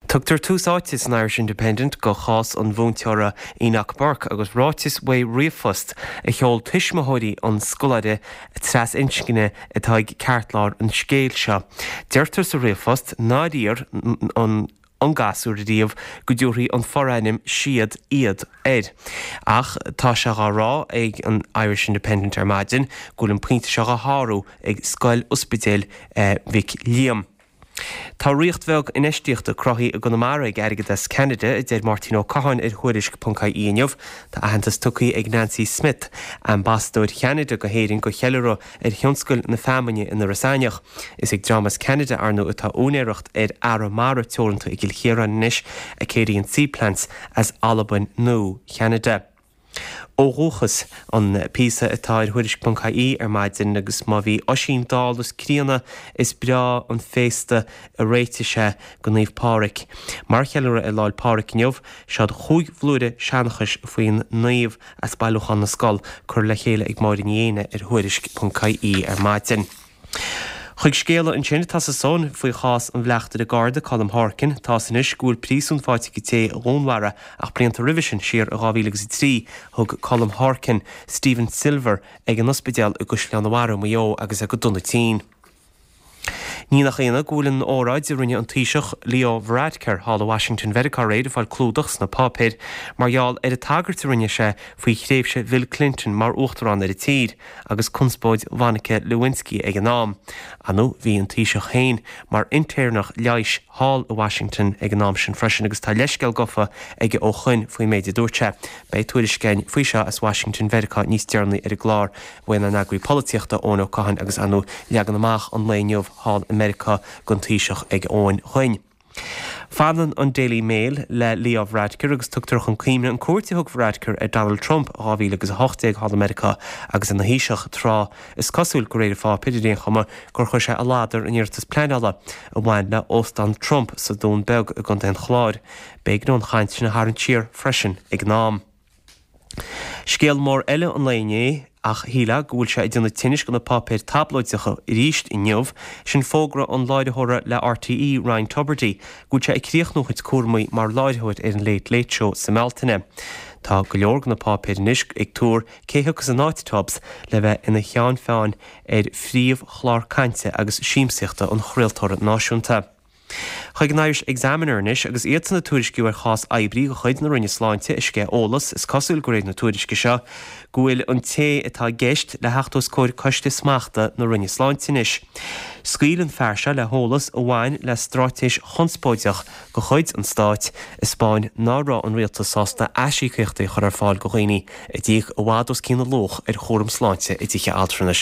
Tugtar túsáitis an Irish Independent go chás an bhúnteara Enoch Burke agus ráitis way riamhfost a cheol tuismothirí an scoláide tras inscine atá ag ceartláir an scéal seo. Deirtar sa riamhfost nádíar an gasú a díomh go dúirí an forráinim siad iad éid. Ach tá se rá ag an Irish Independent ar maidin gúil an puinte se háú ag Scoil Ospidéal Vic Liam. Tá riocht in eisteachta crochí a gonamara ag airgad as Canada i déir Martin O'Cahon huirisc.caí inniuh tá ahantas tucaí ag Nancy Smith ambassador Canada go héirin go cheilero thionscoil na fámaine in na Rosáineach. Is ag Dramas Canada arnú atá únéireacht Aramara teoranta ag Chéaran níis a céiríonn seaplants as Alban nó Canada. Óghúchas an písa atá huirisc.caí ar maidin agus má bhí osín dálas críanna is bra an fésta a réiteise go naomh páric. Mar cheilure i láil páric neamh sead chuig bhlúide seanachas faoin naomh as bailúchan na scoil chur le chéile ag máirin dhéine ar huirisc.caí ar maidin. Chuig scéala an sin tá sa son faoi chás an bhleachta a Garda Colm Harkin tá san is gúil prísún fáitici té rónmhara ach blianta rivision siar a 2003 thug Colm Harkin Stephen Silver ag an ospidéal a Gusleanmhara Mayo agus a go Donatine. Ní nach chéana gúlann óráid i rinne an taoiseach Leo Varadkar hála Washington Medical réid a fáil clúdachs na pápéid margheall ar a tagart rinne sé faoi chréibse Bill Clinton mar uachtarrán ar a tíd agus kunspóid Monica Lewinsky ag an nám. Anú bhí an taoiseach hain mar internach leis hall a Washington ag an nám sin freisin agus tá leisceil gofa ag ó chuin faoi méide dúirte. Bei tuairiscéin faoi seo as Washington Medical níos dearnaí ar a glár bhain an agrií políochta ón O'Cahon agus anú leagan amach an léinneomh hall America gon taoiseach ag óin chuin. Fadlan an Daily Mail le Leo Varadkar agus tugtar chun cíimne an cuairteoch Varadkar ar Donald Trump a 2018 hall America agus an na híiseach trá is cosúil go réidir fá peidiríon chuma gur chuir sé a ládar in iirtas pleanála a bhain le óstan Trump sa dún beg a gon den chláir beag nó an chaint sin na háann tír freisin ag nám. Scéal mór eile an léiné ach híla gúil se idirna tinis go na pápéir tabloideacha i ríist inniuh sin fógra an láidethóra le RTE Ryan Tubridy gúil se ag críochnuchid cuarmaí mar láidethóid ar an Late Show sa Meltaine. Tá go leor na pápéir níos ag túr céthechas an áititabs le bheith ina cheann feáin ar phríomh chláir cainte agus síimsiachta an chraoltóra náisiúnta. Chuig an Irish Examiner níos agus iad na tuairisciú ar chás eibrí go chuid na rinne sláinte is cé ólas is cosúil go réad na tuairisci seo gúil an té atá gceist le heachtas cóir coiste smaachta na rinne sláinte níos. Scaoil an fearse le hólas ó bhain le stráitéis chunspóideach go chuid an stáit is Spáin nárá an rialtas sásta eisí chuchtaí chur ar fáil go dhaoine i dtíoch ó bhádos cína loch ar chóram sláinte i dtíche altranis.